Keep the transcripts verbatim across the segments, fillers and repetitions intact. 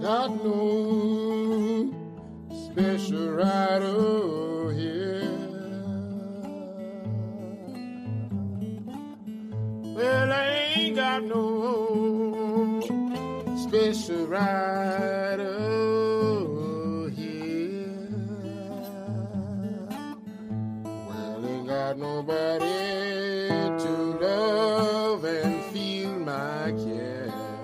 got no special rider here. Well, I ain't got no special rider here. Well, ain't got nobody to love and feel my care.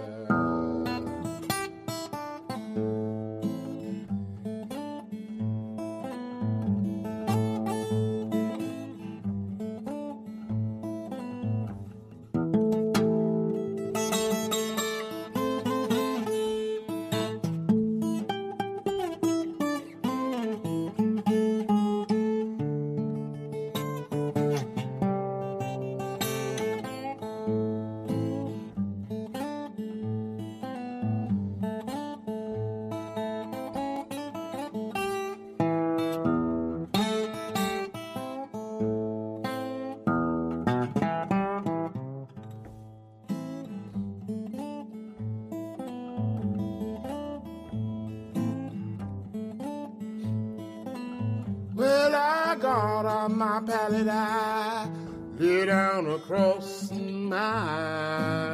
Well, I got on my pallet, I lay down across my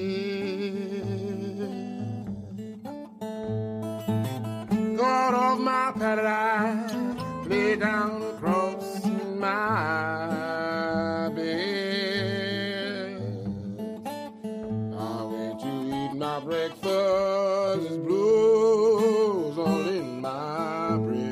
bed. Got off my pallet, I lay down across my bed. I went to eat my breakfast, blues all in my bread.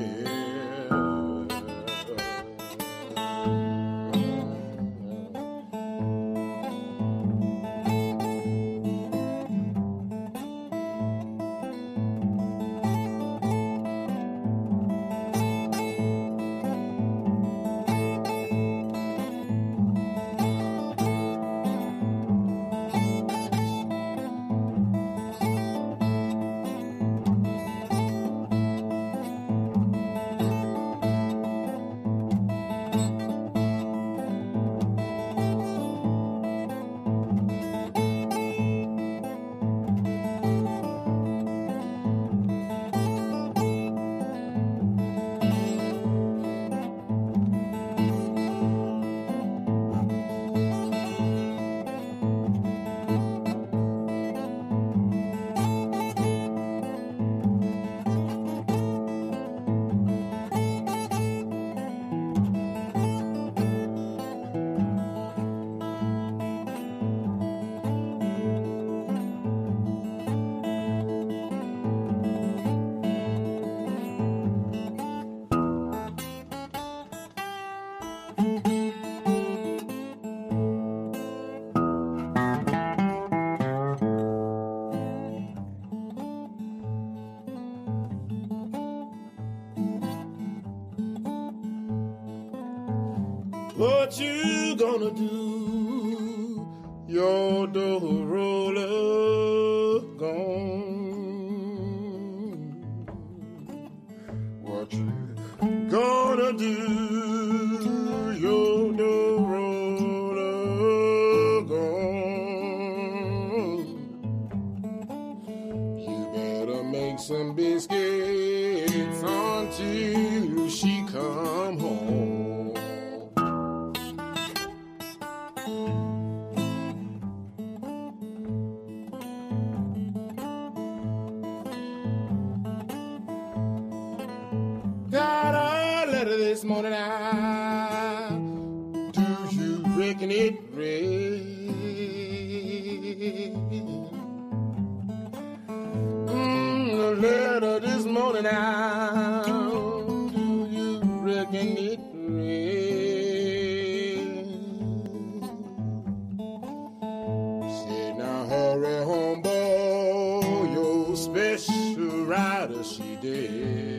What you gonna do? Your door roller gone. What you gonna do? Your door roller gone. You better make some biscuits until she come home. Got a letter this morning out. Do you reckon it read? Mm, a letter this morning out. Do you reckon it read? Say now hurry home, boy, your special rider she did.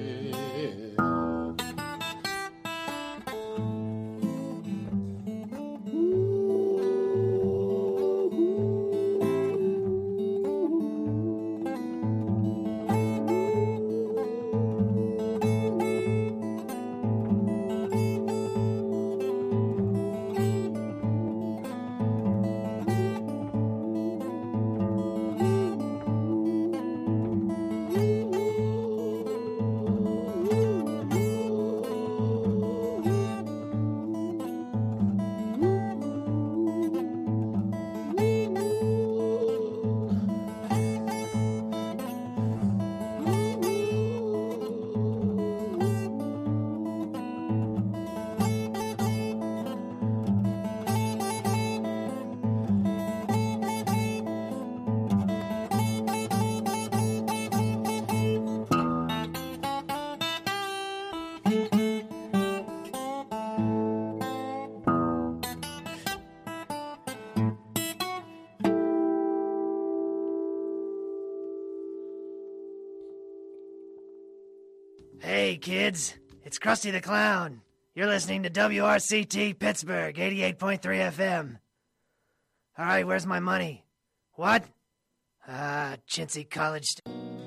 kids. It's Krusty the Clown. You're listening to W R C T Pittsburgh, eighty-eight point three F M. All right, where's my money? What? Ah, chintzy college... St-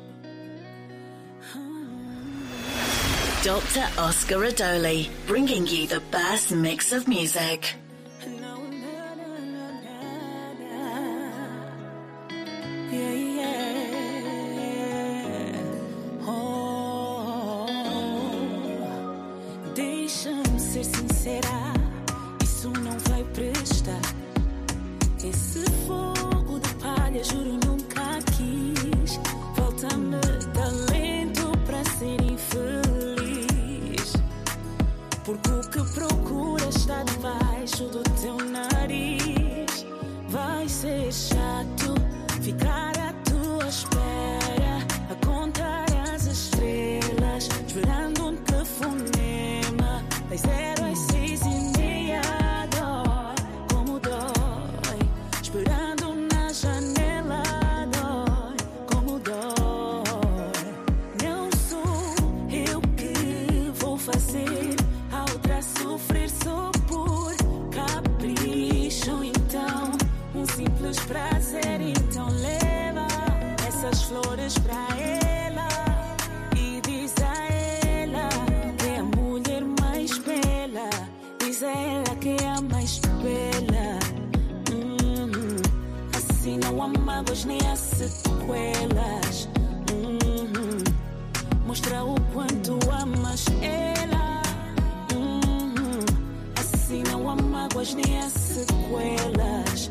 Doctor Oscar Adoli, bringing you the best mix of music. Yeah, yeah. Oh, deixa-me ser sincera, isso não vai prestar. Esse fogo de palha, juro, nunca quis. Falta-me talento para ser infeliz, porque o que procuras está debaixo do teu nariz. Vai ser chato ficar à tua espera, a contar as estrelas, esperando um telefonema. Das zero às seis e meia, dói como dói. Esperando na janela, dói como dói. Não sou eu que vou fazer a outra sofrer só por capricho. Então, um simples prazer. Então leva essas flores pra ela e diz a ela que é a mulher mais bela. Diz a ela que é a mais bela. Uhum. Assim não há mágoas nem há sequelas. Uhum. Mostra o quanto amas ela. Uhum. Assim não há mágoas nem há sequelas.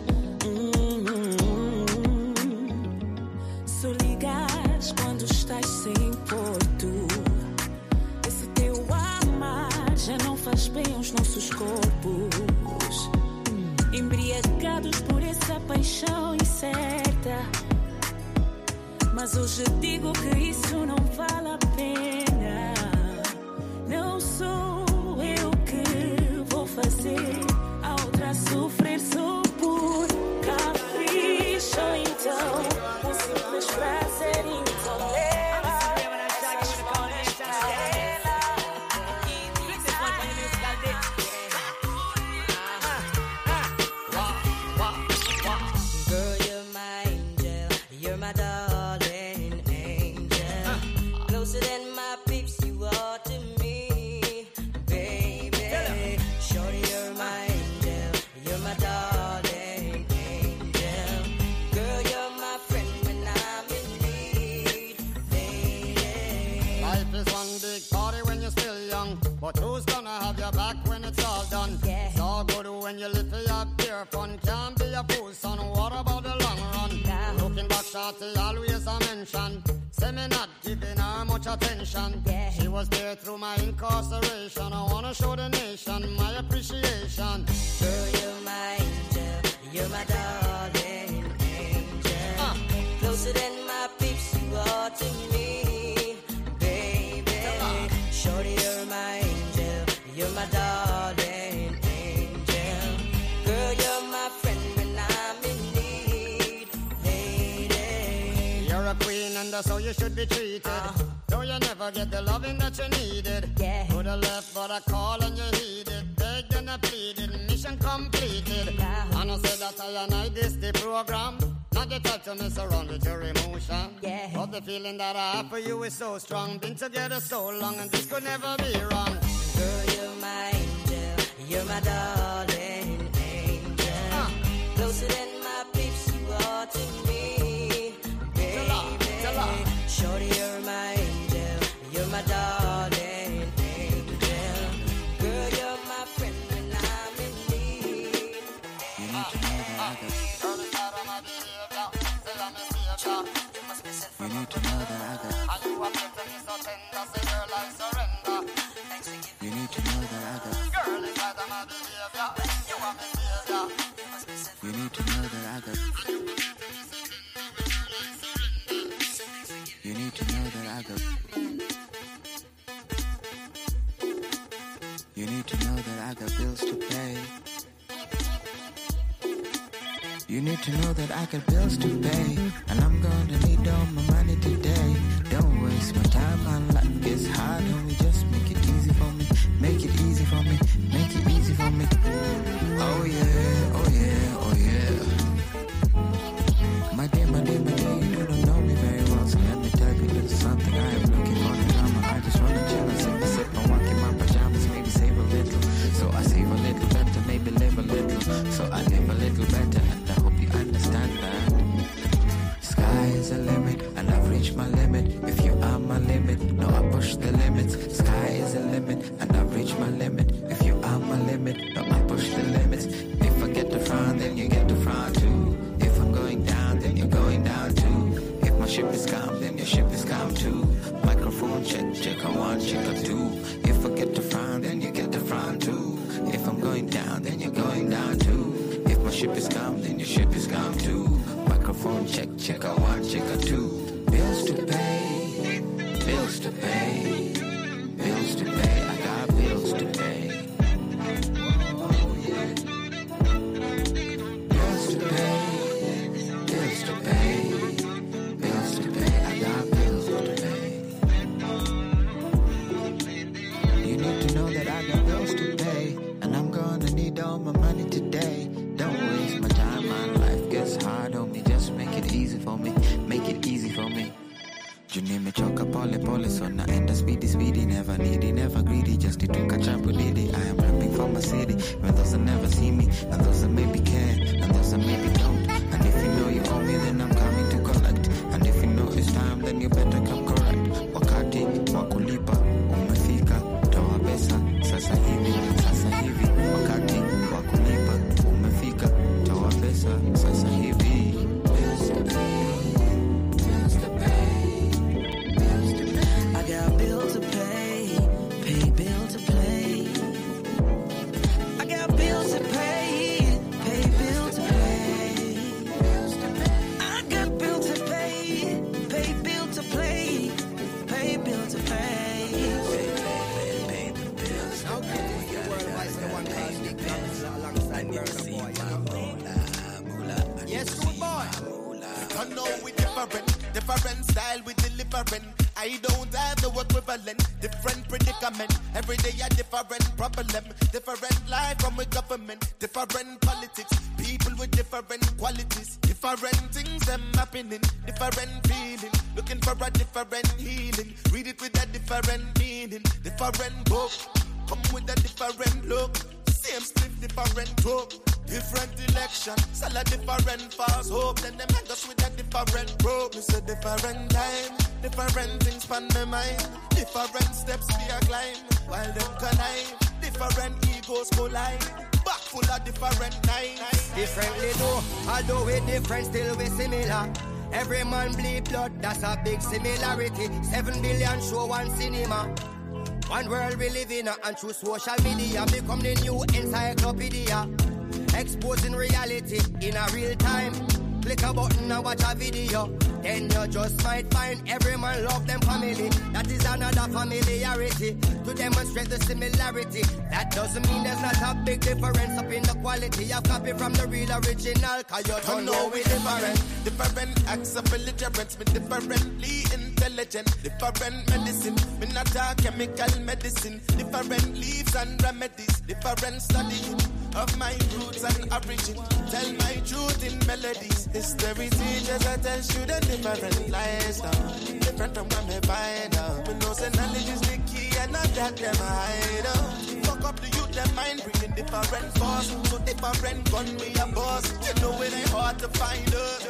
Se ligas quando estás sem porto, esse teu amar já não faz bem aos nossos corpos. Embriagados por essa paixão incerta, mas hoje digo que isso não vale a pena. Não sou eu que vou fazer a outra sofrer só por capricho. Então, um simples prazer, então leva essas flores pra ela e diz a Girl, you're my angel, you're my darling angel. Closer than my peeps, you are to me, baby. Shorty, you're my angel, you're my darling angel. Girl, you're my friend when I'm in need, baby. Life is one big party when you're still young, but who's gonna have your back when it's all done? Yeah. It's all good when you live for your beer fun. Can't be a fool, son. What about the long run? Nah. Looking back, shorty always a mention. Say me not giving her much attention. Yeah. She was there through my incarceration. I wanna show the nation my appreciation. Girl, you're my angel, you're my darling angel. Uh. Closer than my peeps, you are to me, baby. Shorty, you're my angel, you're my darling angel. Girl, you're my friend when I'm in need, lady. You're a queen and that's how you should be treated. Uh. Though you never get the loving that you needed. Yeah. To the left but I call and you heeded. Begged and I pleaded, mission completed. Yeah. And I said that I and I this the program. Not the type to mess around with your emotion. Yeah. But the feeling that I have for you is so strong. Been together so long and this could never be wrong. Girl, you're my angel, you're my darling angel. Uh. Closer than my peeps, you are to me, baby. Tell her. Shorty, you're my angel, you're my darling angel. Girl, you're my friend when I'm in need. You need to know that I got. Girl, it's not on my behavior. Say I'm a savior. You must be sent You from need to know that I got. and you are making me so tender. Say girl, I surrender. You need to know that I got. Girl, it's not on my behavior. You are my savior. You need to know that I got. You need to know that I got. You need to know that I got bills to pay. You need to know that I got bills to pay, and I'm gonna need all my money today. Don't waste my time, my life gets hard, homie. Just make it easy for me, make it easy for me, make it easy for me. Oh yeah, oh yeah, oh yeah. My dear, my dear, my dear, you do not know me very well, so let me tell you a little something. I am looking for the drama, I just wanna chill and sip a sip and walk in my pajamas, maybe save a little. So I save a little better, maybe live a little. So I live a little better, and I hope you understand that. Sky is the limit, and I've reached my limit. If you are my limit, no, I push the limits. Sky is the limit, and I've reached my limit. If you are my limit, no, I push the limits. If I get the front, then you get the front too. If I'm going down, then you're going down too. If my ship is calm, then your ship is calm too. Microphone check, check on one, check on two. If I get the front, then you get the front too. If I'm going down, then you're going down too. If my ship is calm, then your ship is calm too. Microphone check, check on one, check on two. Bills to pay, bills to pay, bills to pay. I got bills to pay. Oh yeah. Bills to pay, bills to pay, bills to pay. I got bills to pay. You need to know that I got bills to pay, and I'm gonna need all my money today. Don't waste my time, my life gets hard, homie. Just make it easy for me, make it easy for me. You name me choka pole pole, so na enda speedy speedy, never needy, never greedy, just need to catch up with it. I am rapping for my city, when those that never see me, and those that maybe can, and those that maybe don't. And if you know you owe me, then I'm coming to collect. And if you know it's time, then you better come correct. Wakati wakulipa umefika, toa pesa sasa hivi, sasa hivi. Wakati wakulipa umefika, toa pesa sasa hivi. Bills to pay, bills to pay, bills to pay. I got bills to pay, pay bill to play. I got bills to pay, pay bill to play. I got bill to pay, pay bill to play, pay bill to pay. Pay, pay, pay, pay the bills. Okay, the worldwide the one pay bills alongside Burna Boy. Yes, good boy. I know we different, different style we delivering. I don't have no equivalent, different predicament. Every day a different problem, different life from a government, different politics, people with different qualities, different things them happening, different feeling, looking for a different healing. Read it with a different meaning, different book, come with a different look. Same split, different talk, different election, sell a different false hope. Then they make us with a different rope. It's a different time, different things on my mind, different steps we are climb, while them connive, different egos collide, back full of different nights. Differently though, although we different, still we similar. Every man bleed blood, that's a big similarity. Seven billion show one cinema. One world we live in, and through social media become the new encyclopedia. Exposing reality in a real time. Click a button and watch a video, then you just might find every man love them family. That is another familiarity to demonstrate the similarity. That doesn't mean there's not a big difference up in the quality of copy from the real original. Cause you don't know we different. Different acts of belligerence, me differently intelligent. Different medicine, me not a chemical medicine. Different leaves and remedies, different studying of my roots and origin. Tell my truth in melodies. History teachers I tell students different lies now. Different from when me find out. We know say knowledge is the key and not that them hide out. Fuck up the youth, them mind bringing different force. So different gun me a boss. You know it ain't hard to find us.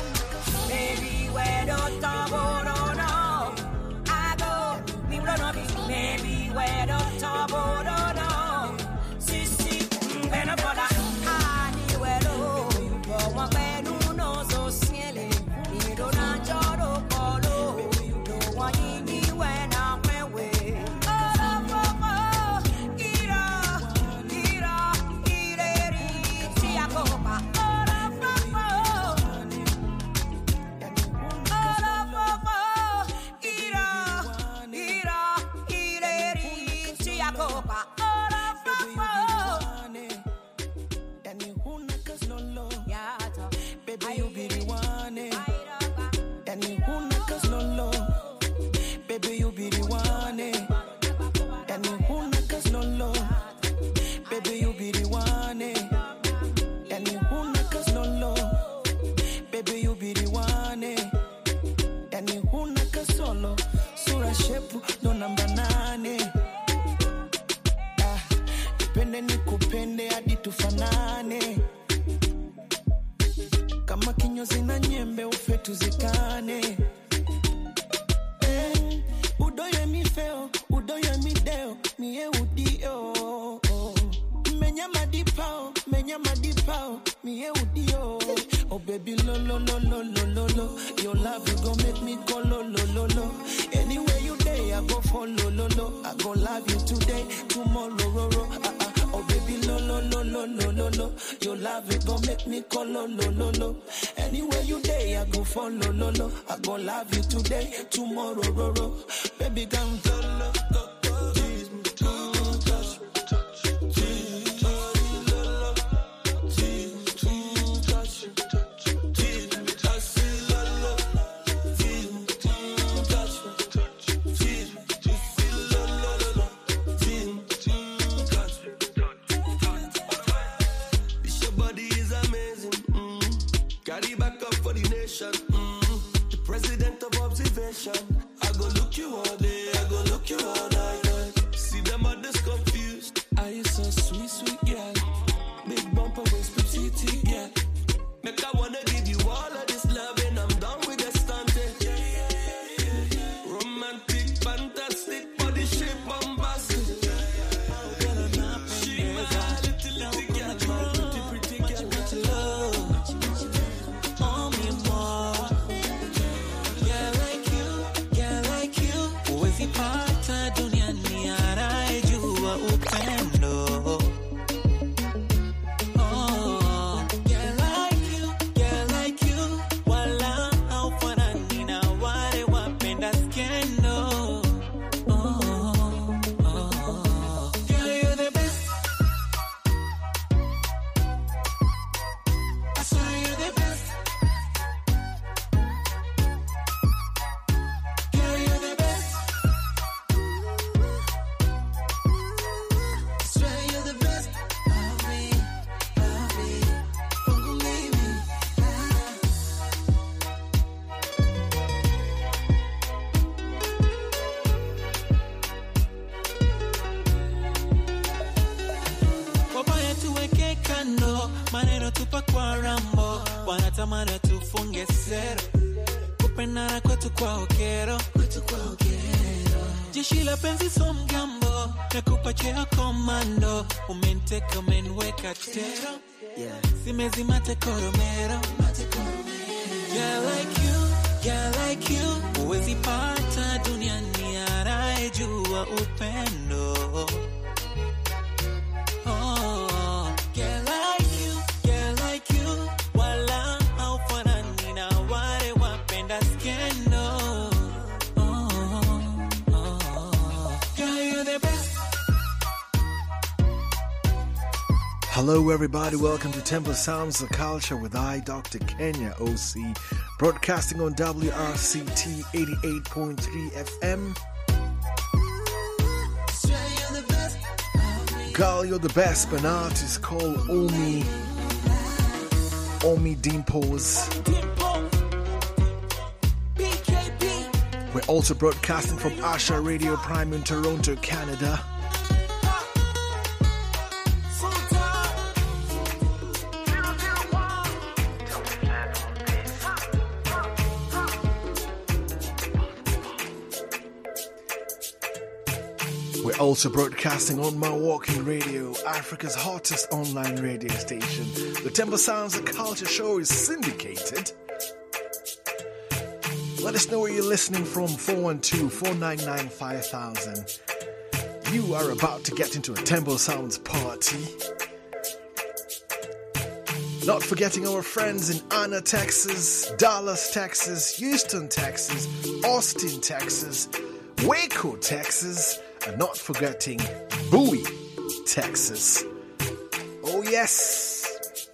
Maybe where the turbo don't know, I go. People don't know me. Maybe where the turbo don't know. Si si, better for that. I need where to. But one man who knows so silly. He don't know Joro Polo. No one in me when I'm away. Oh, oh, oh, ira, ira, ira, ira, copa. Oh, oh, oh, ira, ira, ira, ira, copa. kinyozi na nyembe ufe tuzikane. Eh, udoye mi feo, udoye mi deo, miye udio. Menya madipao, menya madipao, miye udio. Oh baby lo lo lo lo lo lo lo, your love you gon' make me go lo lo lo lo. Anywhere you day I go follow lo lo. I gon' love you today, tomorrow ro ro. Uh, uh. Oh baby lo lo lo lo lo lo lo, your love you gon' make me go lo lo lo lo. Anywhere you day I go follow lo lo. I gon' love you today, tomorrow ro ro. Baby come lo lo lo. Mm, the president of observation. I go look you all day, I go look you all night. See them others confused. Are you so sweet, sweet girl? Big bumper waist, petite girl. Make I wanna give you all of this love and I'm done with the stunting. Romantic, fantastic, body shape, bombastic. She my little, little girl, my pretty, pretty girl, with love. Pata duniani anayejua upendo. Oh, yeah like you, yeah like you. Wala haufanani na wale wapenda skendo. Oh, oh, girl you're the best. I swear you're the best. Girl you're the best. Maneno tupa kwa rambo, wanatamana tufunge sero. Kupendana kwetu kwa okero, kwetu kwa okero. Jeshi la penzi so mgambo, nakupa cheo komando. Umenteka umenweka tero, yeah. Simezima tekoromero. Yeah like you, yeah like you. Uwezi pata duniani anayejua upendo. Oh, yeah like you, yeah like you. Wala haufanani na wale wapenda skendo. Oh, oh, girl you're the best. Hello everybody, welcome to Temple Sounds of Culture with I, Doctor Kenya O C, broadcasting on W R C T eighty-eight point three F M. Girl, you're the best, an artist called Omi, Omi Dimples. We're also broadcasting from Asha Radio Prime in Toronto, Canada. We're also broadcasting on Milwaukee Radio, Africa's hottest online radio station. The Temple Sounds of Culture show is syndicated. Let us know where you're listening from, four one two, four nine nine, five thousand. You are about to get into a Temple Sounds party. Not forgetting our friends in Anna, Texas, Dallas, Texas, Houston, Texas, Austin, Texas, Waco, Texas, and not forgetting Bowie, Texas. Oh yes.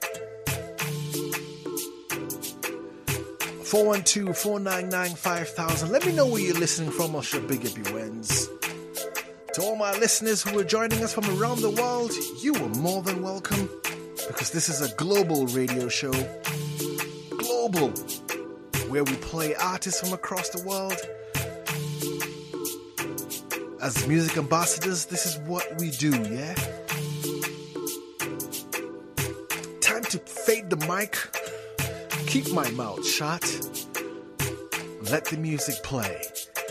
four one two, four nine nine, five thousand. Let me know where you're listening from. I'll show big up your wins. To all my listeners who are joining us from around the world, you are more than welcome, because this is a global radio show. Global, where we play artists from across the world. As music ambassadors, this is what we do, yeah? Time to fade the mic, keep my mouth shut. Let the music play.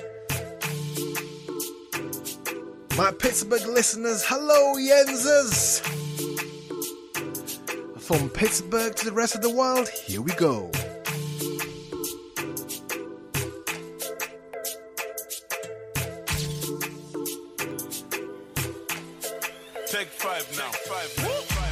My Pittsburgh listeners, hello Yenzers! From Pittsburgh to the rest of the world, here we go. Take five now. Five now. Five, five,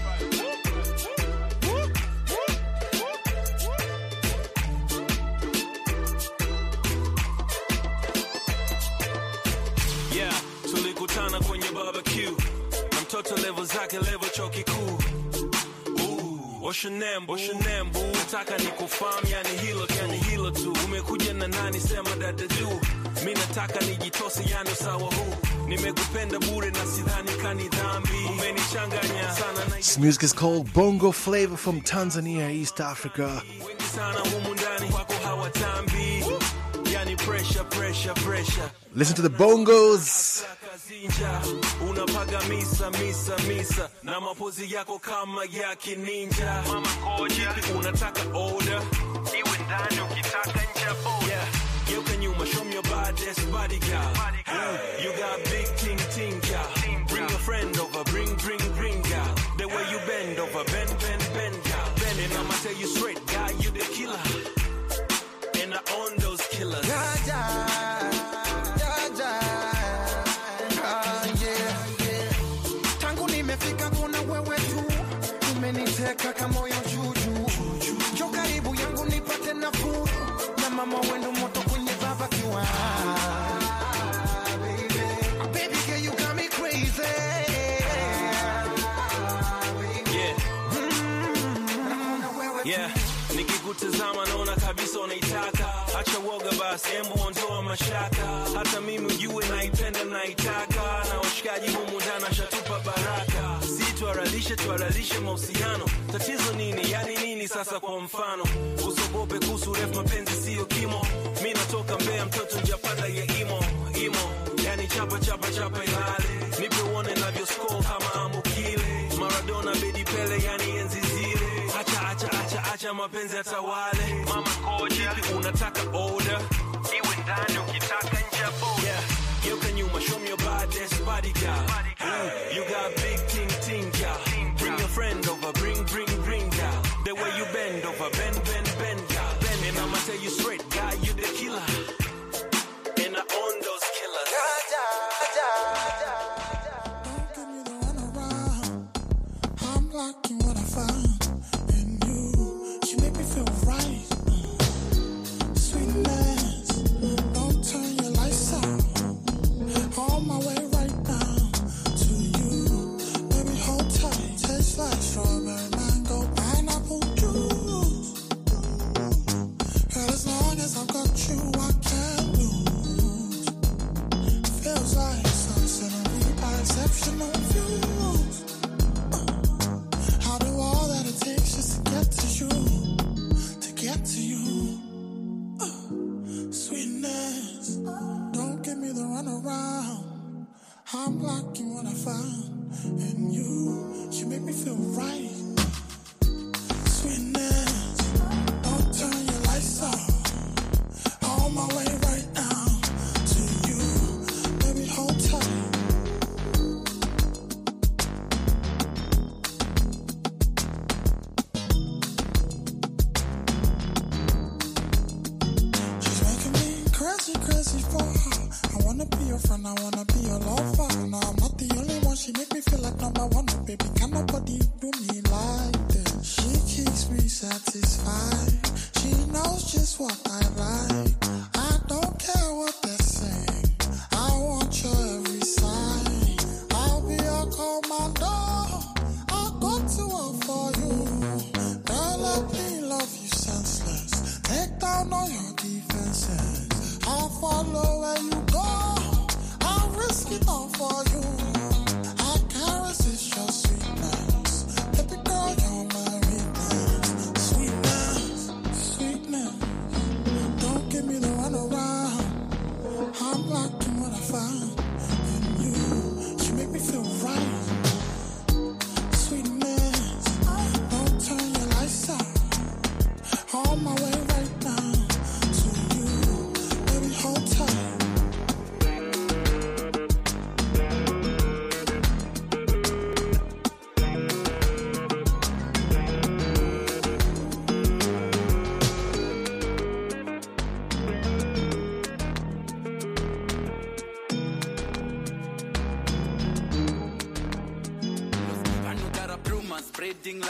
yeah, tulikutana kwenye barbecue. Na mtoto level zake level chuo kikuu. What's your name, what's your name, boo? Nataka nikufahamu, yani hilo, yani hilo tu. Umekuja na nani, sema dada juu. Mimi nataka nijitose, yani sawa huu. Nimekupenda bure na sidhani kani dhambi. Umenichanganya sana na this music is called Bongo Flavor from Tanzania, East Africa. wengi sana humu ndani wako hawatambi. Yani pressure, pressure, pressure. Listen to the bongos. Unapaga misa, misa, misa. Na mapozi yako kama ya kininja. Mama koja, unataka order. Iwe ndani ukitaka nje boda. Yeah, geuka nyuma, show me your baddest body girl. You got big ting ting girl. Bring a friend over, bring, bring, bring girl. The way you bend over, bend, bend, bend girl. Bend and I'ma tell you straight, guy, you the killer. And I own those killers. Ja, ja, ja, ja, ah, yeah, yeah. Tangu nimefika kuna wewe tu. Umeniteka kama moyo juju. Jo karibu yangu nipate nafuu. Na mama wendo moto kwenye barbecue. Baby girl, you got me crazy. Yeah. Yeah. Nikikutazama naona kabisa unaitaka. Acha woga basi, embu ondoa mashaka. Hata mimi ujue naipenda naitaka. Na washikaji humu ndani shatupa baraka. Si tuaralishe tuaralishe mahusiano. Tatizo nini? Yani nini sasa kwa mfano? Usogope kuhusu ref, mapenzi sio kimo. Mimi natoka Mbeya, mtoto njapanda ya imo. Imo. Yani chapa chapa chapa ilale. Nipe uone navyo score kama Amukile. Maradona, Bedi Pele, yani enzi zile. Acha acha acha acha mapenzi atawale. Mama koja, unataka order. Iwe ndani ukitaka nje boda. Yeah, geuka nyuma, show me your baddest body girl. You got big ting ting girl. Bring your friend over, bring, bring, bring girl. The way you bend over, bend, bend, bend girl. Bend and I'ma tell you straight, guy, you the killer. And I own those killers. Ja, ja, ja, ja. Don't give me the runaround. I'm liking what I found in you. You make me feel right. Sweetness, don't turn your lights out. On my way right now to you. Baby, hold tight. Tastes like strawberry, mango, pineapple juice. Girl, as long as I've got you, I can't lose. Feels like sunset and we are exceptional views. I'll do all that it takes just to get to you, to get to you. Sweetness, don't give me the runaround. I'm liking what I found in you. You make me feel right. Sweetness, don't turn your lights off. On my way right now to you. Baby, hold tight. She's making me crazy, crazy for her. I wanna be your friend, I wanna be your lover. No, I'm not the only one, she make me feel like number one. Oh, baby, can nobody do me like this? She keeps me satisfied. She knows just what I like. I don't care what they're saying. I want your every sign. I'll be your commando. I'll go to war for you. Girl, let me love you senseless. Take down all your defenses. I'll follow where you go. I'll risk it all for you. I can't resist your sweetness. Baby girl, you're my weakness. Sweetness, sweetness. Don't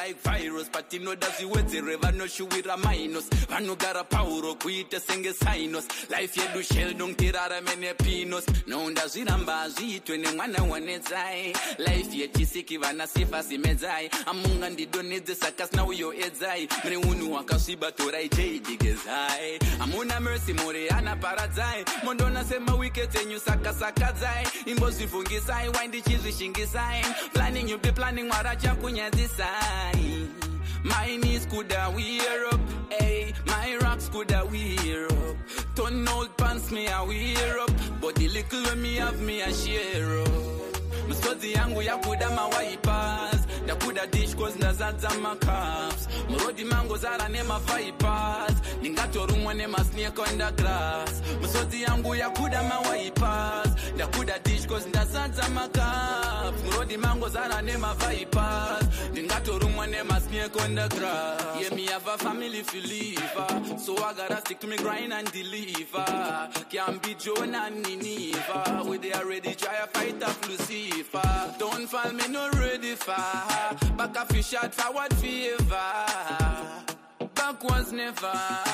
like virus. But you know that's the way they never know she with a minus. Vanu gara pauro kuite senge sinus. Life ye do shell don't tirara mene pinos. No ndazi nambazi twene mwana wanezai. Life ye chisiki vana sifa simezai. Amunga ndidoneze sakas na uyo ezai. Mre unu wakasiba torai jay digezai. Amuna mercy more ana parazai. Mondona sema wicked enyu saka saka zai. Imbozi fungi sai windy chizi shingi sai. Planning you be planning waracha kunya design. My knees coulda wear up, hey. My rocks coulda wear up. Turn old pants me a wear up, but the little when me have me a share up. Msozi yangu ya kuda mawaipas. Da kuda dish cause nazaza macaps. Murodi mango zara nema vipers. Ningato rumwa nema snake on the grass. Msozi yangu ya kuda mawaipas. Da kuda dish cause nazaza macaps. Murodi mango zara nema vipers. Ningato rumwa nema snake on the grass. Yeah, me have a family to leave her. So I gotta stick to me grind and deliver. Can't be Jonah and Nineveh. We they already try to fight up Lucifer. Don't fall me no ready for. Back a fish shot forward fever. Backwards never.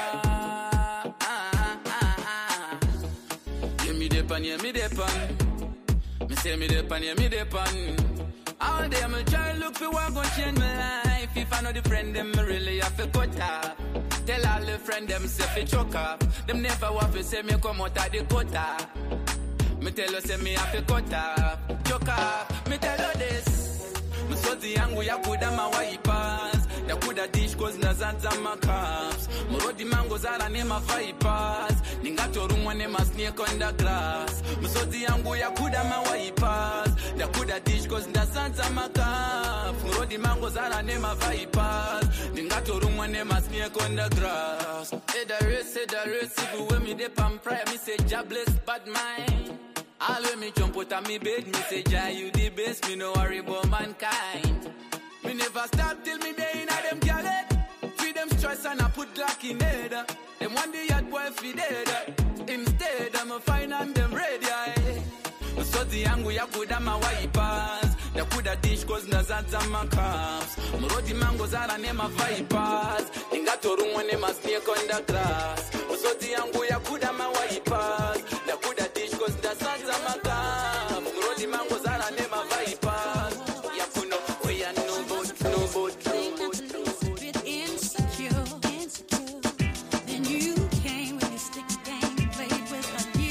Ah, ah, ah. Yeah, me depan, yeah, me depan. Me say me depan, yeah, me depan. All day me try look for what gon' change my life. If I know the friend them, me really have to cut up. Tell all the friend them say fi choke up. Them never want to say me come out of the gutter. Me tell you say me have to cut up, choke up. Me tell you this. Msozi yangu ya kuda mawaipas. Da kuda dish cause nazaza macaps. Murodi mango zara nema vipers. Ningato rumwa nema snake on the grass. Msozi yangu ya kuda mawaipas. Da kuda dish cause nazaza macaps. Murodi mango zara nema vipers. Ningato rumwa nema snake on the grass. Say the race, say the race. Even when me dip and pray, me say jobless bad mind. All when me jump out of me bed, me say, Jah, you the best, me no worry about mankind. Me never stop till me day in a them gallet. Feed them stress and I put Glock in head. Them one day yard boy feed dead. Instead, I'm a fine and them ready. Msozi yangu ya kuda mawaipas. Da kuda dish cause nazaza macaps. Murodi mango zara nema vipers. Ingato rumwa nema snake on the grass. Msozi yangu ya kuda mawaipas. Da kuda dish cause nazaza macaps. Murodi mango zara nema vipers. Ya kuno we are no boat, no boat, no boat. Insecure, insecure. Then you came with your stick game and played with her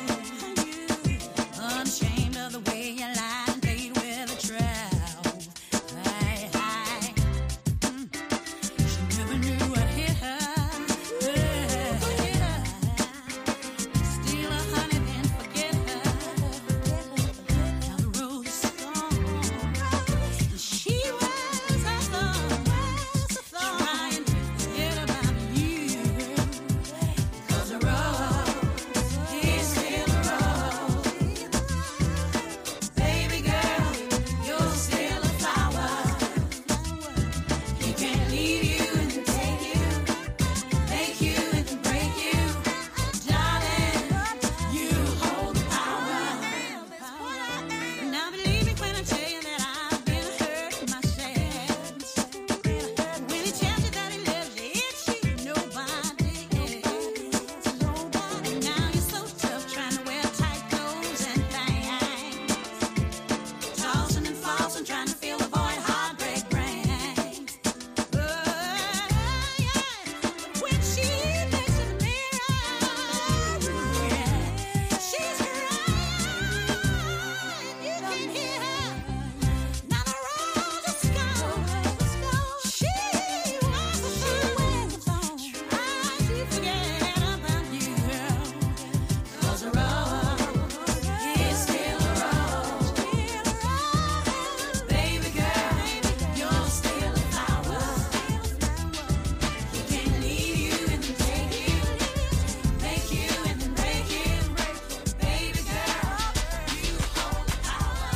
you. Unashamed of the way you lied and played with a trowel. Hi, hi. Mm. She never knew what hit her. Yeah. Steal her honey, then forget her. Now the road is gone. She was a thorn, trying to forget about you. 'Cause the road is still a road. Baby girl, you're still a flower. He can't leave you and take you, make you and break you. Darling, you hold the power. Now believe me when I tell you that I've been hurt myself. When he tells you that he loves you, it's you, nobody else. And now you're so tough trying to wear tight clothes and things. Tossing and flossing, trying to fill the void heartbreak brings. Oh, yeah. When she looks in the mirror, yeah, she's crying. You can hear her. Now the rose is gone. She was a thorn, trying to forget about you. 'Cause the road is still a road. Baby girl, you're still a flower. He can't leave you and take you, make you and break you. Baby girl, you hold the power.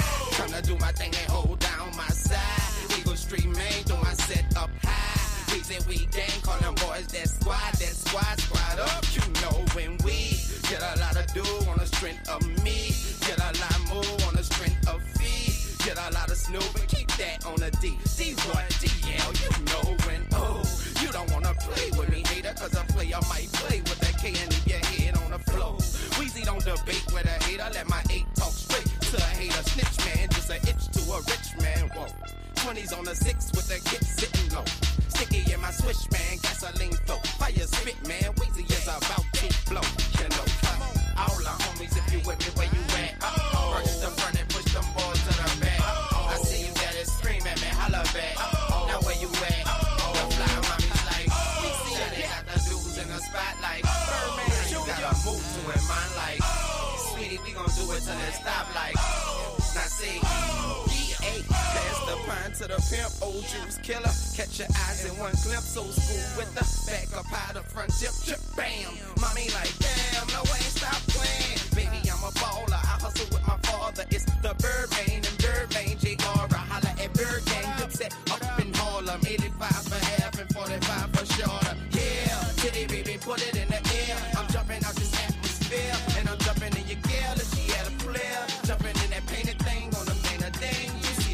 Tryna do my thing and hold down my side. Eagle Street Main, throw my set up high. Please said we gang, call them boys that squad, that squad, squad up. You know when we get a lot of do on the strength of me, get a lot more on the strength of fee, get a lot of snoop and keep that on the D. D what? D L, you know when, oh, you don't wanna play with me, hater, cause a player might play with that K and leave your head on the floor. Weezy don't debate with a hater, let my eight talk straight to a hater. Snitch man, just an itch to a rich man, whoa. twenties on the six with the kid sitting low. Sticky in my swish, man, gasoline flow. Fire spit, man, Weezy is about to blow. You know, come on, all the homies, if you with me, where you at? Uh-oh. Rush the front and push them boys to the back. Uh-oh. I see you got it, scream at me, holla back. Uh-oh. Now where you at? Uh-oh. The fly mommy's like, we see that they got the dudes in the spotlight. Birdman, you gotta move to it, man, like, sweetie, we gon' do it till it stop, like, now see, pass the pine to the pimp, old juice killer. Catch your eyes in one glimpse, old school with the back up high, the front tip, chip, bam. Mommy like, damn, no way, stop playing. Baby, I'm a baller, I hustle with my father. It's the Birdman and Birdman, J R. I holla at Bird Gang, dipset up in Harlem. eighty-five for half and forty-five for shorter. Yeah, titty baby, put it in the air. I'm jumping out this atmosphere, and I'm jumping in your girl if she had a flare. Jumping in that painted thing on the painted thing.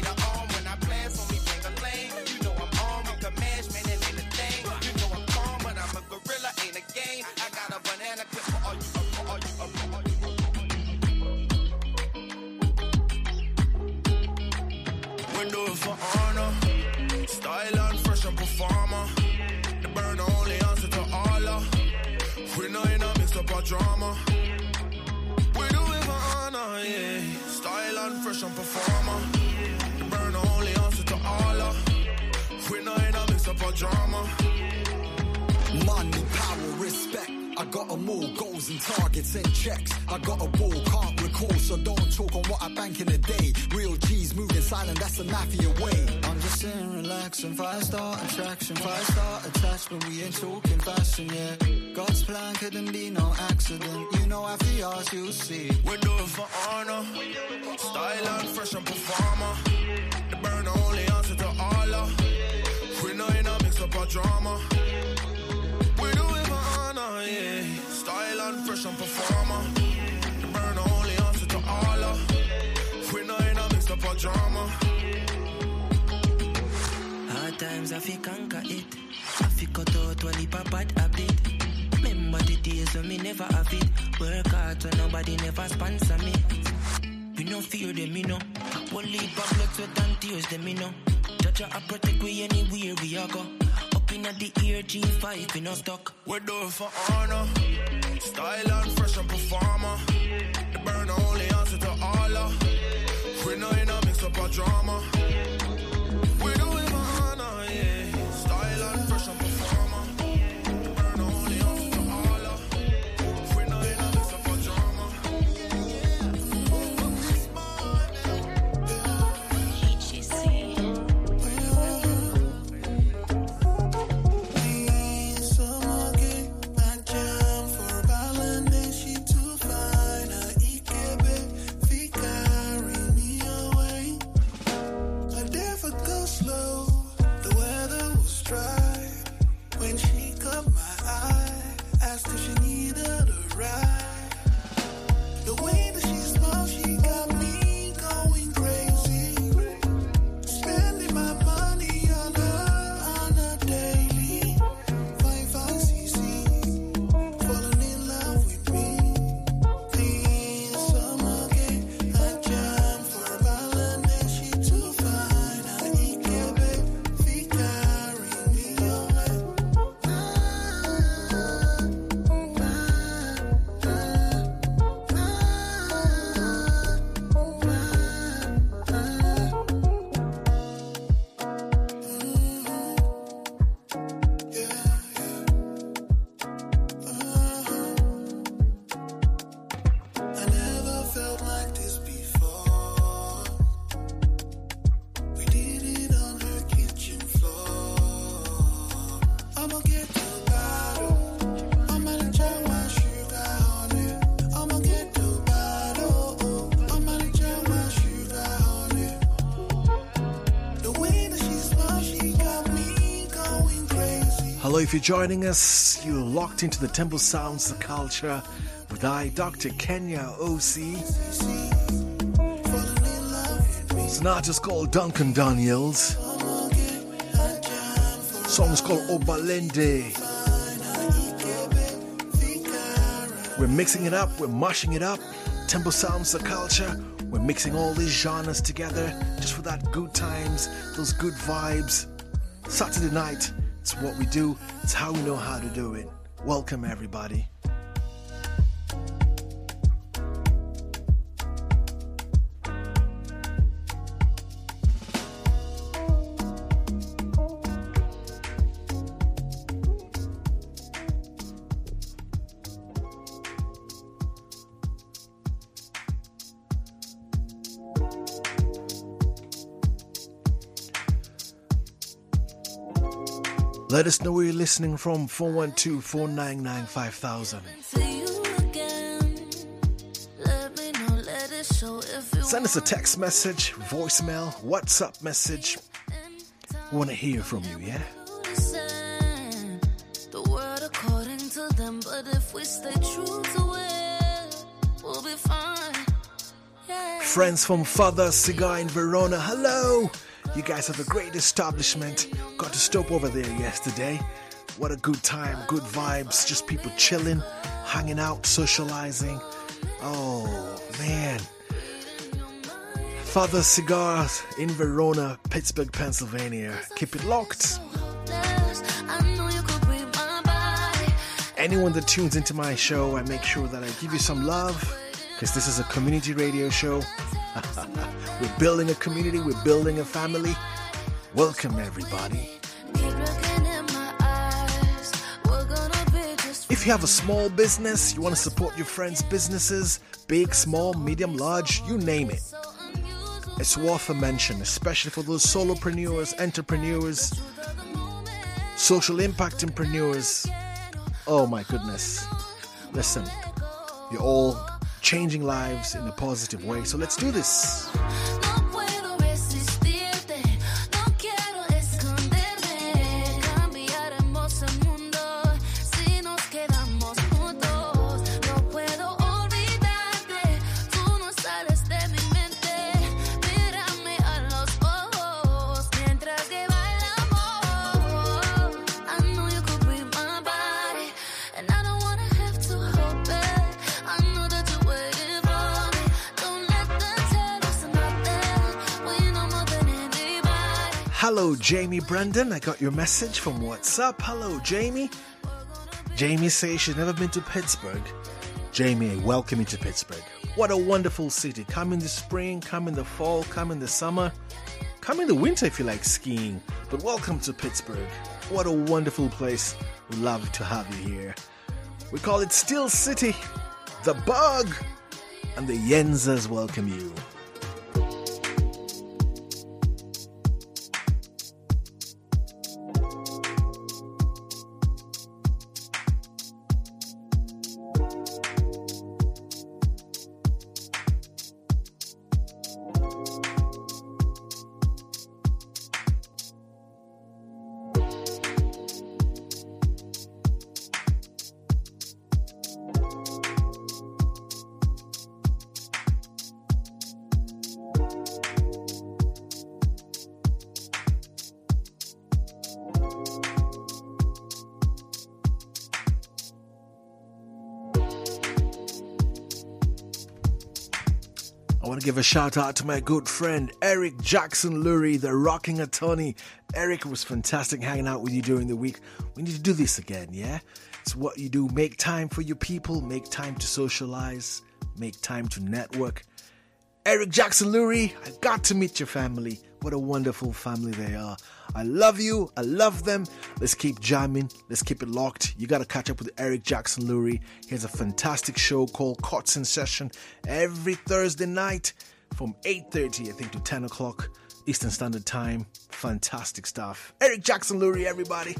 For honor, style and fresh and performer. The burn only answer to all of. We know in a mix up a drama. We do it for honor, yeah. Style and fresh and performer. The burn only answer to all of. We know in a mix up a drama. Money, power, respect. I got 'em all, goals and targets and checks. I got a ball, can't recall, so don't talk on what I bank in a day. Real G's moving silent, that's a mafia way. I'm just sitting relaxing, five star attraction, five star attachment. We ain't talking fashion yet. God's plan couldn't be no accident. You know after yours you'll see. We do it for honor, style and fresh and performer. The burn only answer to all of. We know in a mix up a drama. We do it for honor, yeah. Style and fresh and performer. The burn only answer to all of. We know in a mix up a drama. Hard times I feel conquer it. I feel cut out when the bad habit. Remember the days when me never have it. Work hard so nobody never sponsor me. We no fear them, you know. One leap of blood, sweat and tears, them, you know. Judge I protect we anywhere we are go. Up in the ear, G five, we no stuck. We do it for honor, style and fresh and performer. The burn only answer to all of. We know in a mix up a drama. We do it for honor, yeah. Style and fresh and performer. The burn only answer to all of. We know in a mix up a drama. Someone get back jam for if you're joining us, you're locked into the Temple Sounds, the culture, with I, Doctor Kenya O C. It's an artist called Duncan Daniels. Song's called Obalende. We're mixing it up, we're mashing it up. Temple Sounds, the culture. We're mixing all these genres together just for that good times, those good vibes. Saturday night, it's what we do, it's how we know how to do it. Welcome, everybody. Let us know where you're listening from, four one two, four nine nine, five thousand. Send us a text message, voicemail, WhatsApp message. We want to hear from you, yeah? The world according to them, but if we stay true to it, we'll be fine. Yeah. Friends from Father Cigar in Verona, hello! You guys have a great establishment. Got to stop over there yesterday. What a good time, good vibes, just people chilling, hanging out, socializing. Oh, man. Father Cigars in Verona, Pittsburgh, Pennsylvania. Keep it locked. Anyone that tunes into my show, I make sure that I give you some love, because this is a community radio show. We're building a community, we're building a family. Welcome, everybody. If you have a small business, you want to support your friends' businesses, big, small, medium, large, you name it. It's worth a mention, especially for those solopreneurs, entrepreneurs, social impact entrepreneurs. Oh my goodness. Listen, you're all changing lives in a positive way, so let's do this. Hello, Jamie Brandon. I got your message from WhatsApp. Hello, Jamie. Jamie says she's never been to Pittsburgh. Jamie, welcome you to Pittsburgh. What a wonderful city. Come in the spring, come in the fall, come in the summer, come in the winter if you like skiing. But welcome to Pittsburgh. What a wonderful place. We love to have you here. We call it Steel City. The Bug and the Yenzas welcome you. Give a shout out to my good friend Eric Jackson Lurie, the rocking attorney. Eric, was fantastic hanging out with you during the week. We need to do this again, yeah? It's what you do. Make time for your people, make time to socialize, make time to network. Eric Jackson Lurie, I got to meet your family. What a wonderful family they are. I love you. I love them. Let's keep jamming. Let's keep it locked. You got to catch up with Eric Jackson Lurie. He has a fantastic show called Cuts in Session every Thursday night from eight thirty, I think, to ten o'clock Eastern Standard Time. Fantastic stuff. Eric Jackson Lurie, everybody.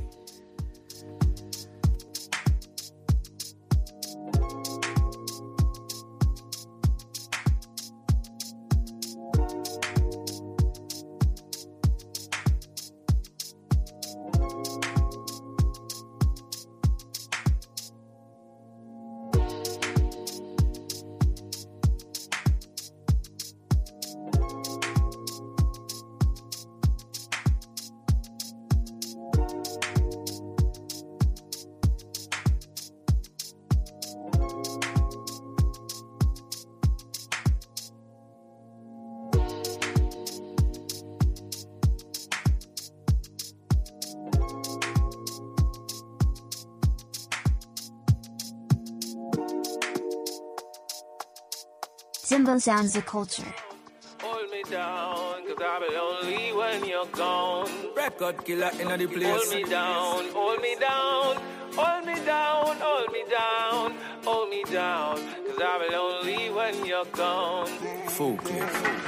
Simbo Sounds the Culture. Hold me down, cause I'll be lonely when you're gone. Record killer in the place. Hold me down, hold me down, hold me down, hold me down, hold me down, cause I'll be lonely when you're gone. Full clear.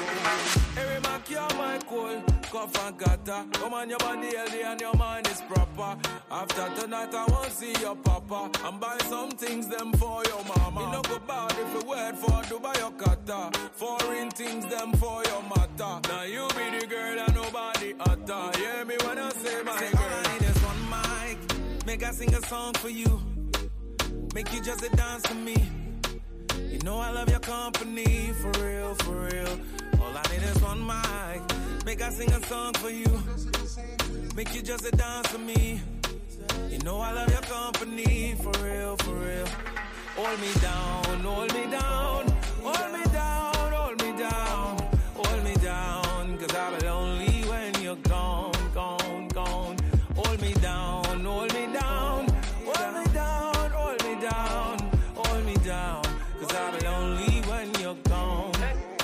Every man cure my cold, cough and gutter. Come on, your body healthy and your mind is proper. After tonight, I won't see your papa. And buy some things them for your mama. You know go bad if a word for Dubai your kata. Foreign things them for your matter. Now you be the girl and nobody utter. Hear me when I say my say, girl. All I need is one mic. Make I sing a song for you. Make you just a dance for me. You know I love your company, for real, for real. All I need is one mic. Make I sing a song for you. Make you just a dance for me. You know I love your company, for real, for real. Hold me down, hold me down, hold me down, hold me down, hold me down, cause I'll be lonely when you're gone, gone, gone. Hold me down, hold me down, hold me down, hold me down, hold me down, cause I'll be lonely when you're gone.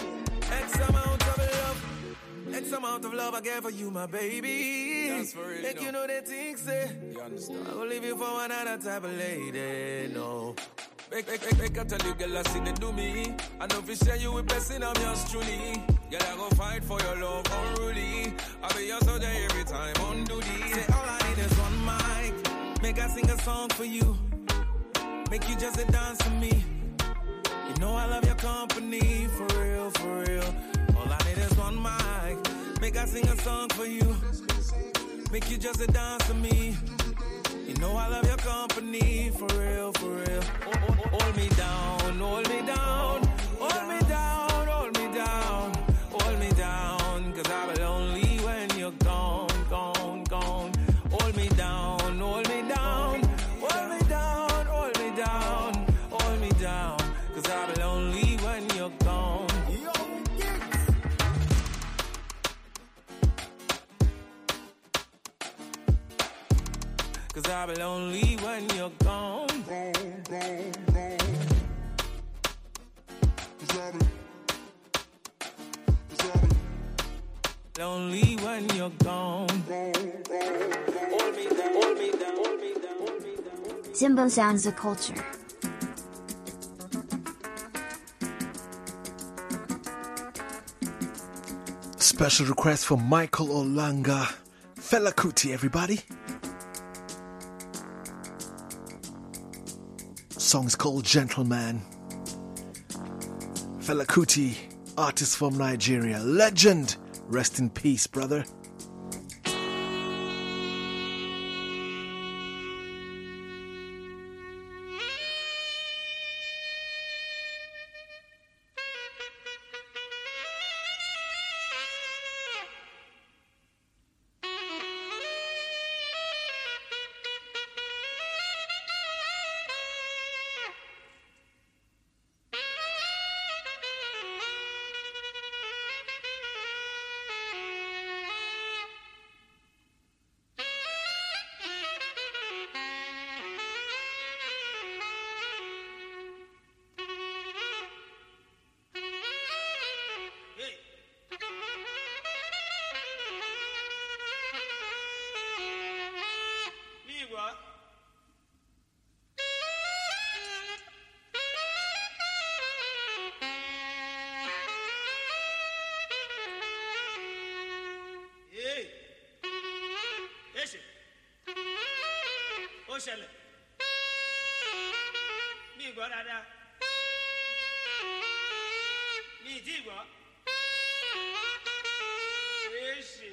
X amount of love, X amount of love I gave for you, my baby. That's for real, make you know that things say. You understand? I will leave you for another type of lady, no. Make, make, make, make I tell you, girl, I see they do me. I know if you share you with blessing, I'm yours truly. Girl, I go fight for your love unruly. I'll be your soldier every time on duty. Say all I need is one mic. Make I sing a song for you. Make you just a dance for me. You know I love your company, for real, for real. All I need is one mic. Make I sing a song for you. Make you just a dance for me. You know I love your company, for real, for real. Hold me down, hold me down, hold me down, hold me down, hold me down, cause I'll be lonely when you're gone, gone, gone. Hold me down, hold me down, hold me down, hold me down, hold me down, cause I'll be lonely when you're gone. Cause I'll be lonely when you're gone. Gone, gone, gone. Cause I'll be, cause I'll be lonely when you're gone. Gone, gone, gone. Hold me down, hold me down, hold me down, hold me down. Simbo Sounds the Culture. Special request from Michael Olanga. Fela Kuti, everybody. Song's called Gentleman. Fela Kuti, artist from Nigeria. Legend. Rest in peace, brother. ṣẹlẹ̀ mi gbọ́ dáadáa mi ì tí gbọ́ èsì.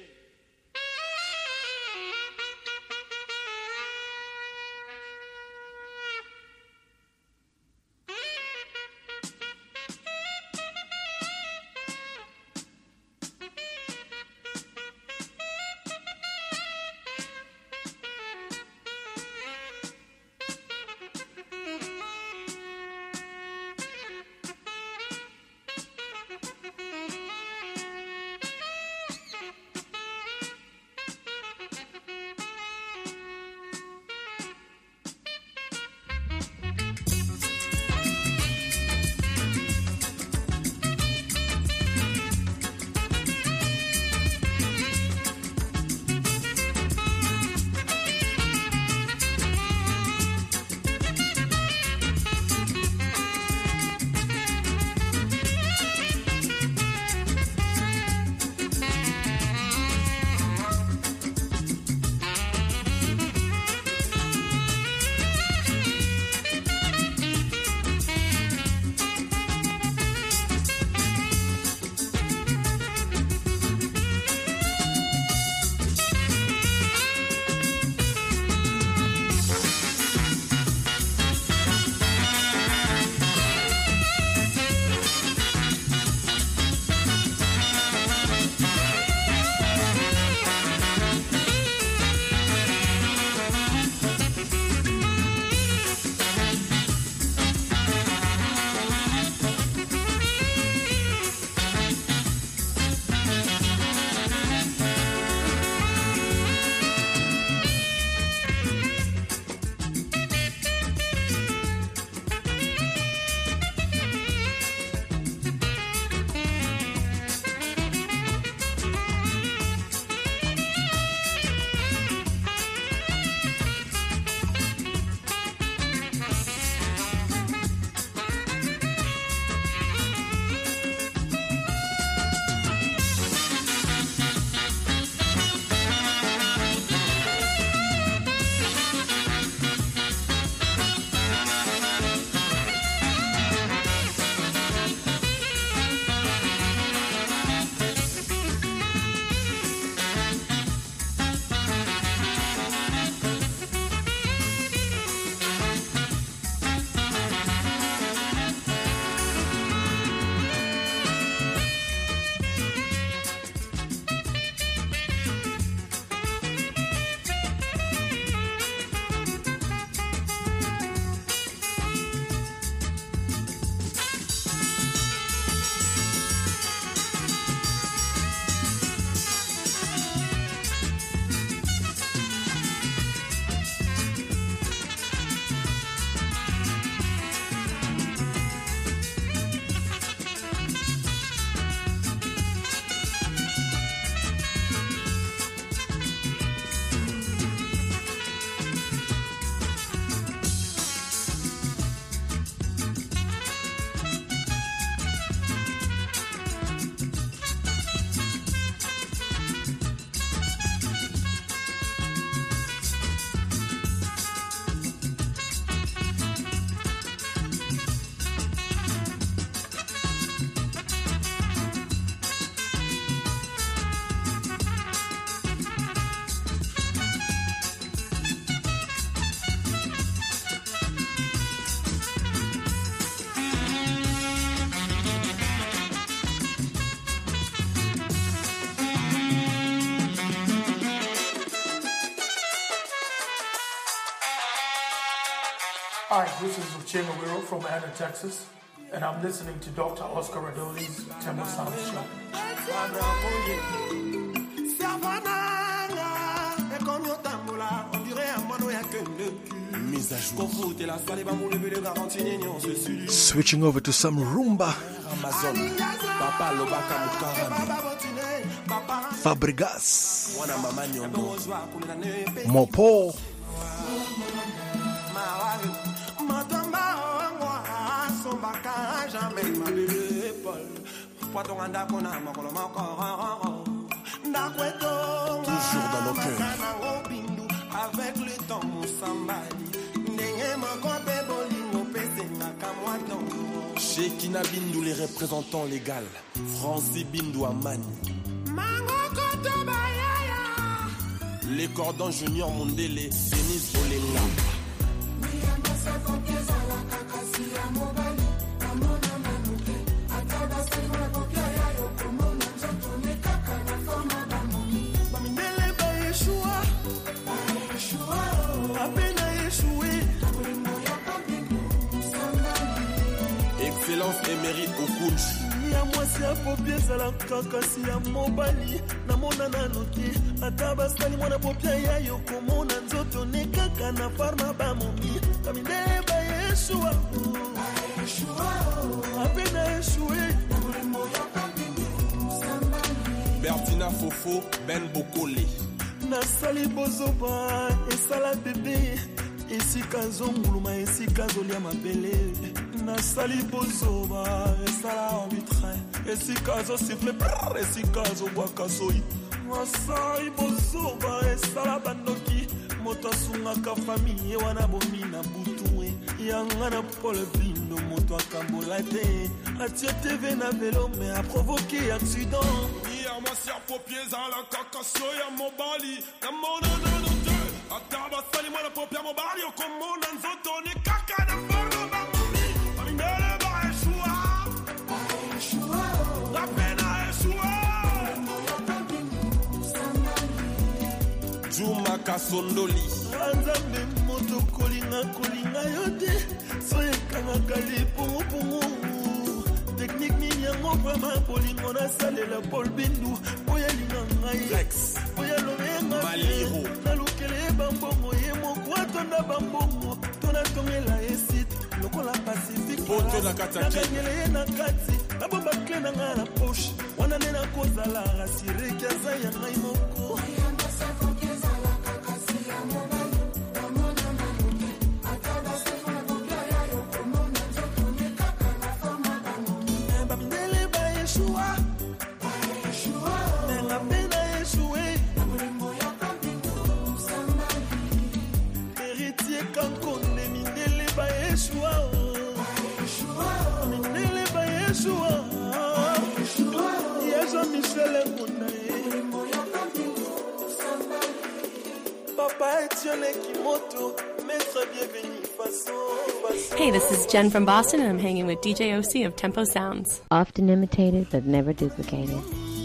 Hi, this is Uchenna Wiro from Anna, Texas, and I'm listening to Doctor Oscar Radoli's Temple Sound Show. Switching over to some rumba. Fabregas. Mopo. Toujours dans nos cœurs. Avec le temps, mon sambali. Shekina Bindu, les représentants légaux. Francis Bindu Amani. Les cordons Junior Mondele, Denis Olenga. Excellence et mérite au coach. Ya mwasi ya popie ezalaka kasi ya mobali namona nanoki ata basali mwana popie ya yo komona nzoto ne kaka na farma bamomi kaminde bayeshua apena eshue Bertina Fofo Ben Bokole. nasali bozoba esala bebe esika zonguluma esika zolia mabele nasali bozoba esala arbitre esika zo siffle esika zo bwaka soi nasali bozoba esala bandoki moto asungaka famille wana bomina butue yanga na pole bindo moto akambola te atie T V na velo mais a provoqué accident Ya mwasi ya popie ezala kakasio ya mobali namona nanote ata basali mwana popie ya mobali okomona nzoto ne kaka na forno bamomi amindele baeshua rapena eshua Juma Kasondoli anzambe moto kolinga kolinga yo te so ekangaka lipungupungu technique nini yango vraimen bolingo nasalela Paul Bindu oyo alinga ngai oyo alobenga nalukele bambongo ye moko atonda bambongo to natongela esite lokola pacifique ye na kati nabomba kle na ngai na poche wana nde nakozala rasireki aza ya ngai moko Hey, this is Jen from Boston, and I'm hanging with D J O C of Tempo Sounds. Often imitated, but never duplicated.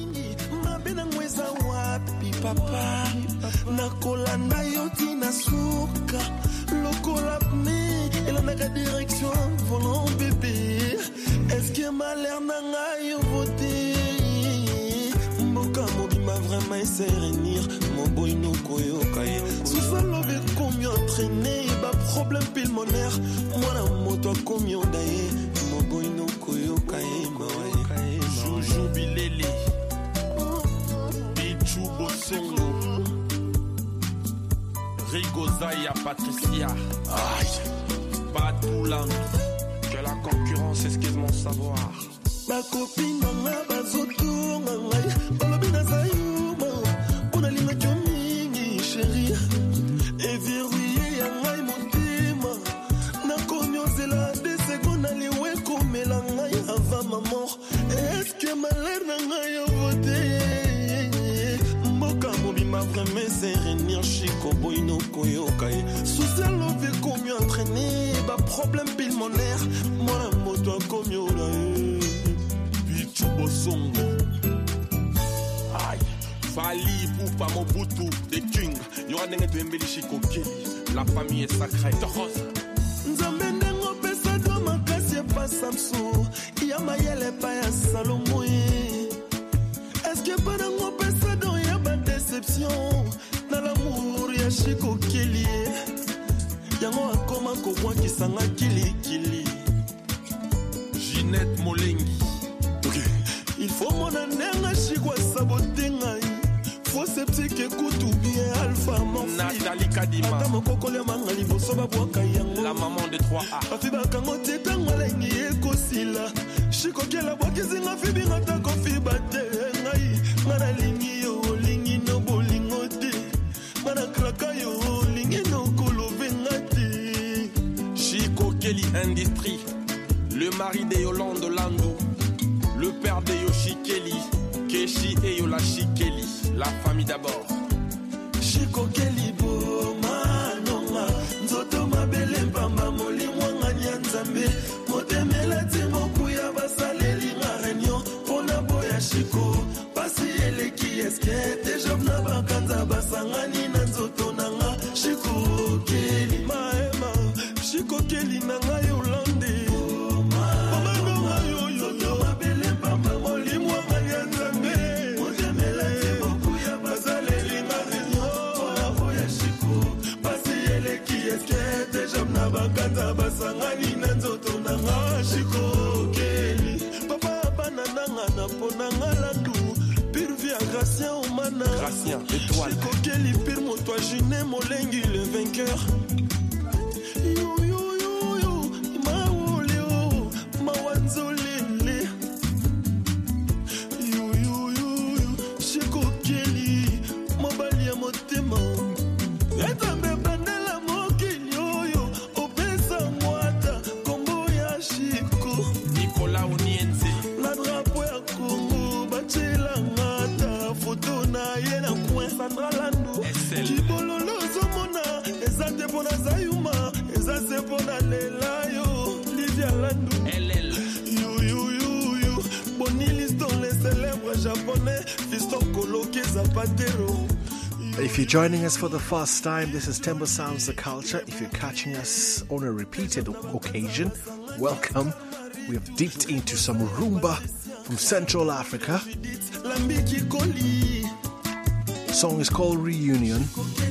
Vraiment essayer renir mon boy no koyo kaye sous love combien entraîné ba problème pulmonaire moi la moto combien daye mon boy no koyo kaye maye Joujou Bileli Bichou Bosongo Rigo Zaya Patricia Aïe Batoulan que la concurrence esquive mon savoir ma copine mama bazotunga ngai balobi na zayuma ona linga kyomingi chérie et verrouillé ya ngai motema na konyozela de secondes aliwe komela ngai avant ma mort est-ce que malheur na ngai yo voté mboka mobima vraiment c'est renir chico boy no koyoka sous un love comme entraîné ba problème pulmonaire moi la moto comme yo là Bosongo Aïe Fali Poupa Mobutu The King Yora Nenge Dwembeli Shiko Kelly La famille est sacrée Toros nzambe ndenge opesa to makasi epa samso ya mayele pa ya salomo ye eske pa nango opesa don ya badeception na l'amour ya Chico Kelly yango akoma kobwakisanga kilikili Ginette Molengi. Okay. Il faut mon anenga Chico saboter ngai faux sceptique écoute ou bien alpha mon Nathalie Kadima. Ata mokokole manga liboso babwaka yango la maman de trois A. Afiba kango teta ngolengi ekosila Chico Kelly bwakisinga fibi ngata kofi bate ngai ngana lingi yo lingi no bolingo te ngana kraka yo lingi no kolove ngati Chico Kelly Industrie, le mari de Yolande Landou, le père de Yoshi Kelly, Keshi et Yolashi Kelly, la famille d'abord. Chico Kelly boma nonga nzoto mabele pamba moli mwanga nyanzambe motemela timo kuya basaleli ngarenyo pona boya Chico pasi eleki eske deja na bakanza basangani na nzoto nanga Chico Kelly maema Chico Kelly nanga Yolande mama nonga yo yo yo mabele pamba moli mwanga nyanzambe motemela timo kuya basaleli ngarenyo pona boya Chico pasi eleki eske deja na bakanza basangani na nzoto nanga Chico Kelly papa bana nanga na pona ngalandu pire via Gracien Omana Gracien étoile Chico Kelly pire moto Gine Molengi le vainqueur yo yo yo yo maole o mawanzolele yo yo yo yo Chico Kelly mobali ya motema etambe bandela mokili oyo opesa mwata kombo ya Chico Nicolas Onienze na drapo ya Congo bachela ngata foto na ye na coin Sandra Landu kibololo zomona eza te mpona Zayuma eza se mpona lela yo Livia Landu L L yo yo yo yo Bonnie Liston les célèbres japonais Fiston Koloke Zapatero. If you're joining us for the first time, this is Tembo Sounds the Culture. If you're catching us on a repeated occasion, welcome. We have dipped into some rumba from Central Africa. The song is called Reunion.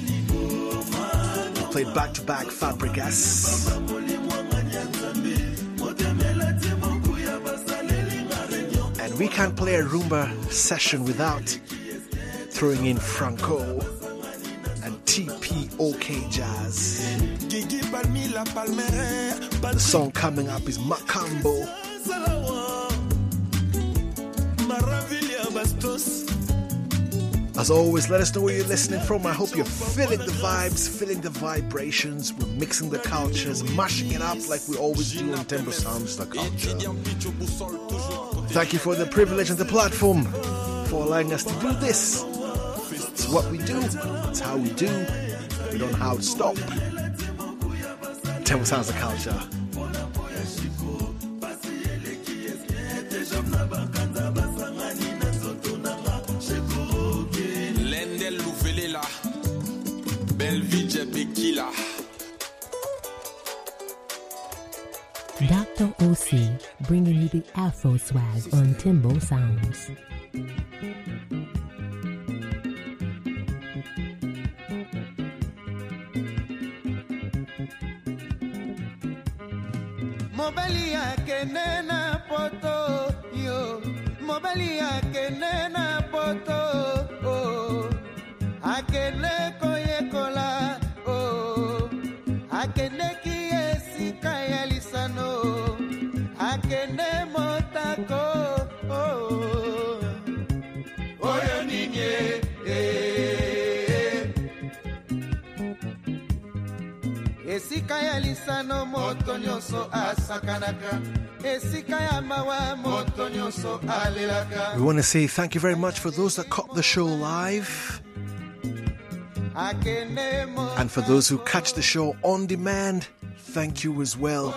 Played back-to-back Fabregas. And we can't play a rumba session without throwing in Franco and T P O K Jazz. The song coming up is Macambo. As always, let us know where you're listening from. I hope you're feeling the vibes, feeling the vibrations. We're mixing the cultures, mashing it up like we always do on Tembo Sounds the Culture. Thank you for the privilege and the platform, for allowing us to do this. It's what we do, it's how we do. We don't know how to stop. Tembo Sounds the Culture. Lendel Louvelela, Belvidje Bekila. Doctor O C, bringing you the Afro swag on Tembo Sounds. Mobali yake nena poto yo, mobali yake nena poto oh, akele koyekola oh, akele kiesika ya lisano, akele motako oh, oyo ninye eh, esika ya lisano moto nyoso asakanaka. We want to say thank you very much for those that caught the show live, and for those who catch the show on demand, thank you as well.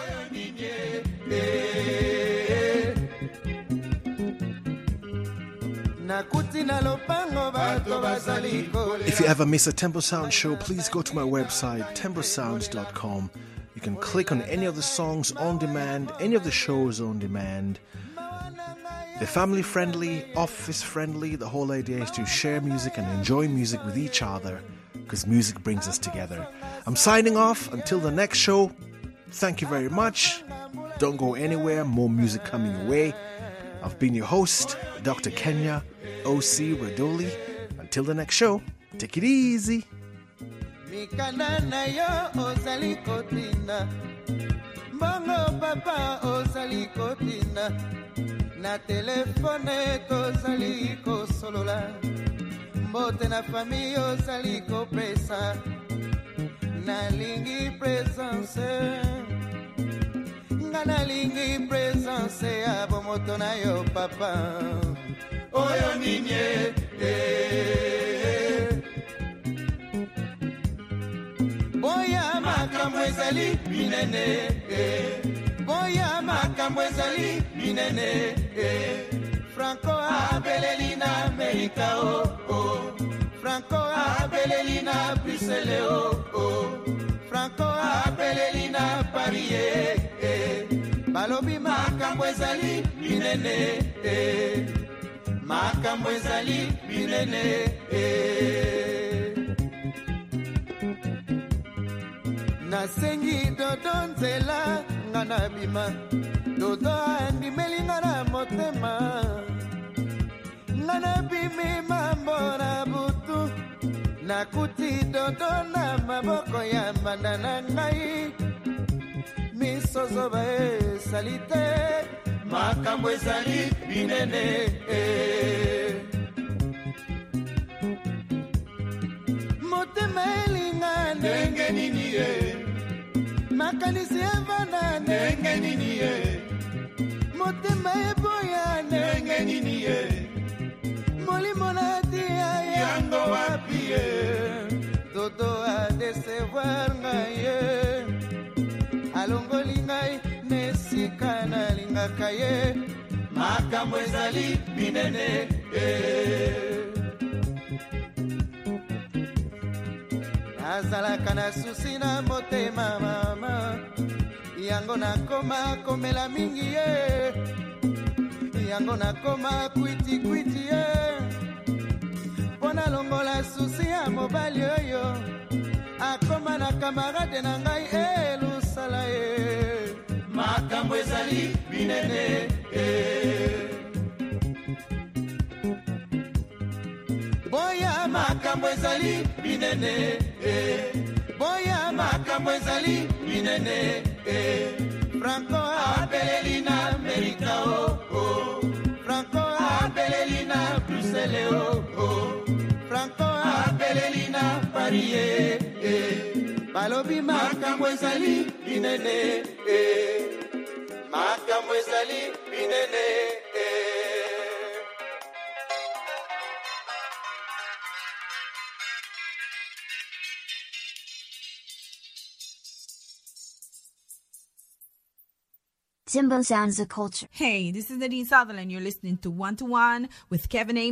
If you ever miss a Tembo Sound show, please go to my website, tembo sounds dot com. You can click on any of the songs on demand, any of the shows on demand. They're family friendly, office friendly. The whole idea is to share music and enjoy music with each other, because music brings us together. I'm signing off until the next show. Thank you very much. Don't go anywhere, more music coming your way. I've been your host, Doctor Kenya O C Radoli. Until the next show, take it easy. Mikanda na yo ozali kotina, mbongo papa ozali kotina, na telefone tozali kosolola, mbote na famille ozali kopesa, na lingi presence, nga na lingi presence ya bomoto na yo papa, oyo ninye eh. Boya makambo ezali minene eh. Boya makambo ezali minene eh. Franco abeleli na Amerika oh oh. Franco abeleli na Bruxelles oh oh. Franco abeleli na Paris eh, eh. Balobi makambo ezali minene eh. Makambo ezali minene eh. Nasengi dodo nzela nga na bima, dodo andimeli nga na motema, nga na bimi mambo na butu, nakuti dodo na maboko ya mbanda na ngai, misozo esali te, makambo ezali binene eh. Motema elinga ndenge nini eh. Makanisi evana ndenge nini ye, motema eboya ndenge nini ye, molimo na tia yango wapi ye, dodo a desevoir ngai ye, alongoli ngai nesika nalingaka ye, makambo ezali minene eh. Azalaka na susi na motema mama, yango nakoma komela mingi ye, yango nakoma kwiti kwiti ye, pona longola susi ya mobali oyo, akoma na kamarade na ngai elusala ye, makambo ezali binene eh. Boya makambo ezali binene eh. Boya makambo ezali binene eh. Franco abeleli na Amerika oh oh. Franco abeleli na Bruxelles oh oh. Franco abeleli na Paris eh, eh. Balobi makambo ezali binene eh. Makambo ezali binene eh. Timbo Sounds of Culture. Hey, this is Nadine Sutherland. You're listening to One to One with Kevin A.